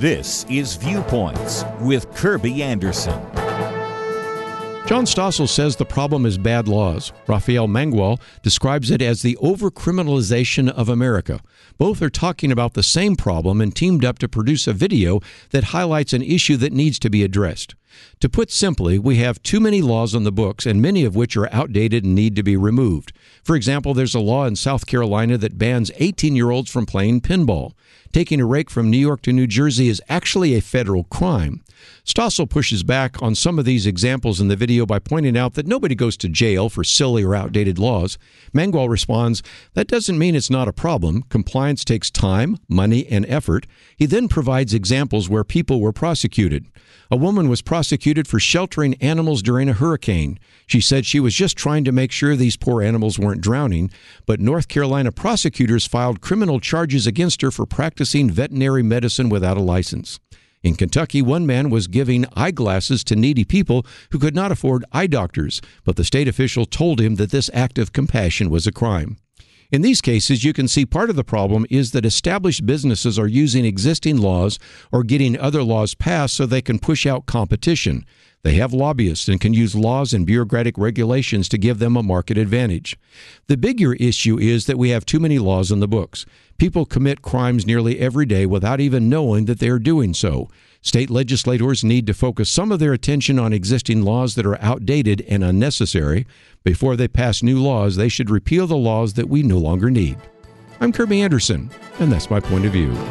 This is Viewpoints with Kirby Anderson. John Stossel says the problem is bad laws. Rafael Mangual describes it as the overcriminalization of America. Both are talking about the same problem and teamed up to produce a video that highlights an issue that needs to be addressed. To put simply, we have too many laws on the books, and many of which are outdated and need to be removed. For example, there's a law in South Carolina that bans 18-year-olds from playing pinball. Taking a rake from New York to New Jersey is actually a federal crime. Stossel pushes back on some of these examples in the video by pointing out that nobody goes to jail for silly or outdated laws. Mangual responds, that doesn't mean it's not a problem. Compliance takes time, money, and effort. He then provides examples where people were prosecuted. A woman was prosecuted for sheltering animals during a hurricane. She said she was just trying to make sure these poor animals weren't drowning, but North Carolina prosecutors filed criminal charges against her for practicing veterinary medicine without a license. In Kentucky, one man was giving eyeglasses to needy people who could not afford eye doctors, but the state official told him that this act of compassion was a crime. In these cases, you can see part of the problem is that established businesses are using existing laws or getting other laws passed so they can push out competition. They have lobbyists and can use laws and bureaucratic regulations to give them a market advantage. The bigger issue is that we have too many laws on the books. People commit crimes nearly every day without even knowing that they are doing so. State legislators need to focus some of their attention on existing laws that are outdated and unnecessary. Before they pass new laws, they should repeal the laws that we no longer need. I'm Kirby Anderson, and that's my point of view.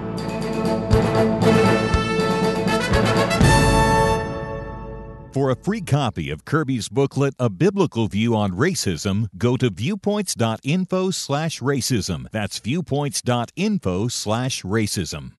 For a free copy of Kirby's booklet, A Biblical View on Racism, go to viewpoints.info/racism. That's viewpoints.info/racism.